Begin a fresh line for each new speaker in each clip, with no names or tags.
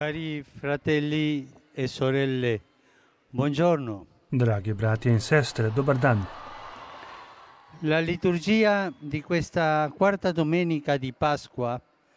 Cari fratelli e sorelle, buongiorno.
Dragi bratje in sestre, dobar dan.
La liturgia di questa quarta domenica di Pasqua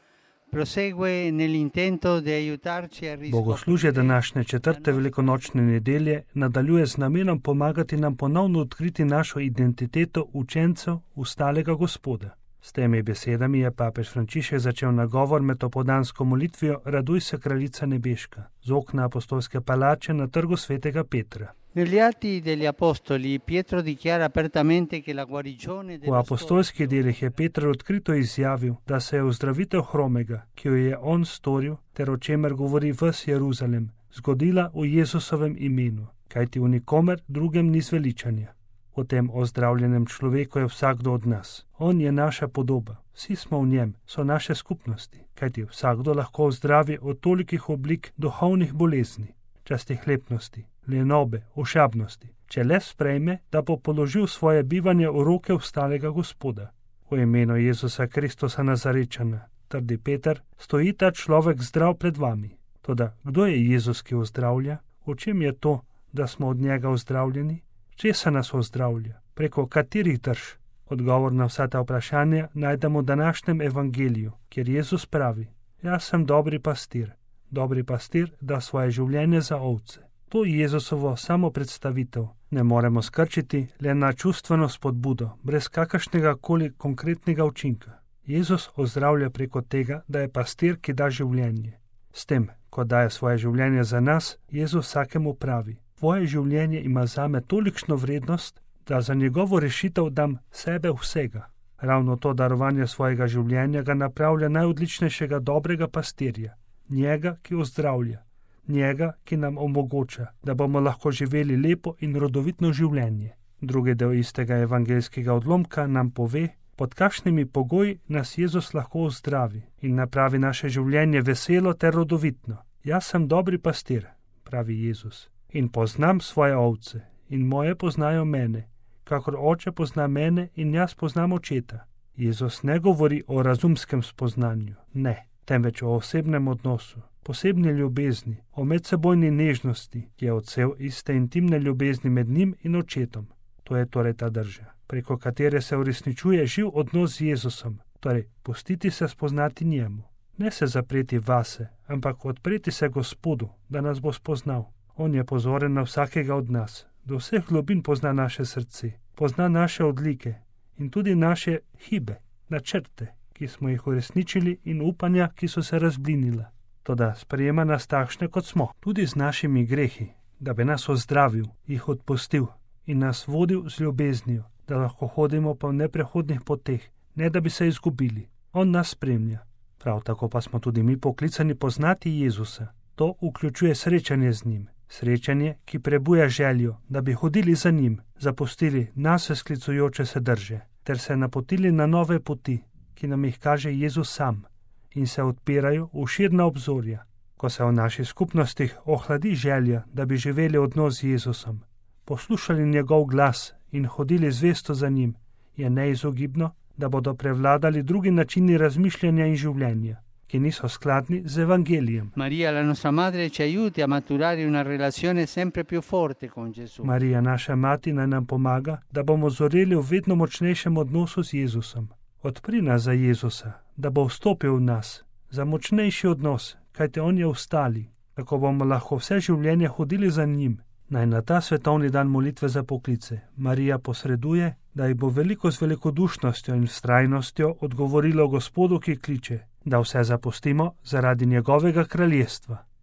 prosegue nell'intento di aiutarci a
Bogoslužje današnje četrte velikonočne nedelje nadaljuje z namenom pomagati nam ponovno odkriti našo identiteto učencev ustalega Gospoda. S temi besedami je papež Frančišek začel nagovor med opoldansko molitvijo Raduj se, kraljica nebeška, z okna apostolske palače na trgu svetega Petra.
Negli Atti degli Apostoli Pietro dichiara apertamente che la guarigione
V apostolskih delih je Peter odkrito izjavil, da se je ozdravitev hromega, ki jo je on storil, ter o čemer govori ves Jeruzalem, zgodila v Jezusovem imenu, kajti v nikomer drugem ni zveličanja. V tem ozdravljenem človeku je vsakdo od nas. On je naša podoba, vsi smo v njem, so naše skupnosti, kajti vsakdo lahko ozdravi od tolikih oblik duhovnih bolezni, častihlepnosti, lenobe, ošabnosti, če le sprejme, da bo položil svoje bivanje v roke ustalega Gospoda. V imenu Jezusa Kristusa Nazarečana, trdi Peter, stoji ta človek zdrav pred vami. Toda kdo je Jezus, ki ozdravlja? V čem je to, da smo od njega ozdravljeni? Česa nas ozdravlja? Preko katerih drž? Odgovor na vsa ta vprašanja najdemo v današnjem evangeliju, kjer Jezus pravi: Jaz sem dobri pastir, da svoje življenje za ovce. To Jezusovo samopredstavitev ne moremo skrčiti le na čustveno spodbudo, brez kakršnega koli konkretnega učinka. Jezus ozdravlja preko tega, da je pastir, ki da življenje. S tem, ko daje svoje življenje za nas, Jezus vsakemu pravi: Tvoje življenje ima zame tolikšno vrednost, da za njegovo rešitev dam sebe vsega. Ravno to darovanje svojega življenja ga napravlja najodličnejšega dobrega pastirja, njega, ki ozdravlja, njega, ki nam omogoča, da bomo lahko živeli lepo in rodovitno življenje. Drugi del istega evangeljskega odlomka nam pove, pod kakšnimi pogoji nas Jezus lahko ozdravi in napravi naše življenje veselo ter rodovitno. Jaz sem dobri pastir, pravi Jezus, in poznam svoje ovce, in moje poznajo mene, kakor oče pozna mene in jaz poznam očeta. Jezus ne govori o razumskem spoznanju, ne, temveč o osebnem odnosu, posebni ljubezni, o medsebojni nežnosti, ki je odsev iste intimne ljubezni med njim in očetom. To je torej ta drža, preko katere se uresničuje živ odnos z Jezusom, torej pustiti se spoznati njemu. Ne se zapreti vase, ampak odpreti se Gospodu, da nas bo spoznal. On je pozoren na vsakega od nas, do vseh globin pozna naše srce, pozna naše odlike in tudi naše hibe, načrte, ki smo jih uresničili, in upanja, ki so se razblinila. Toda sprejema nas takšne, kot smo, tudi z našimi grehi, da bi nas ozdravil, jih odpustil in nas vodil z ljubeznijo, da lahko hodimo po neprehodnih poteh, ne da bi se izgubili. On nas spremlja. Prav tako pa smo tudi mi poklicani poznati Jezusa. To vključuje srečanje z njim. Srečanje, ki prebuja željo, da bi hodili za njim, zapustili nase sklicujoče se drže, ter se napotili na nove poti, ki nam jih kaže Jezus sam, in se odpirajo v širna obzorja. Ko se v naših skupnostih ohladi želja, da bi živeli odnos z Jezusom, poslušali njegov glas in hodili zvesto za njim, je neizogibno, da bodo prevladali drugi načini razmišljanja in življenja, ki niso skladni z evangelijem.
Maria, la nostra madre, ci aiuti a maturare una relazione sempre più forte con Gesù.
Marija, naša mati, naj nam pomaga, da bomo zoreli v vedno močnejšem odnosu z Jezusom. Odpri nas za Jezusa, da bo vstopil v nas, za močnejši odnos, kajte on je ostali, tako bomo lahko vse življenje hodili za njim. Naj na ta svetovni dan molitve za poklice Marija posreduje, da ji bo veliko z velikodušnostjo in vztrajnostjo odgovorilo Gospodu, ki kliče, da vse zapustimo zaradi njegovega kraljestva.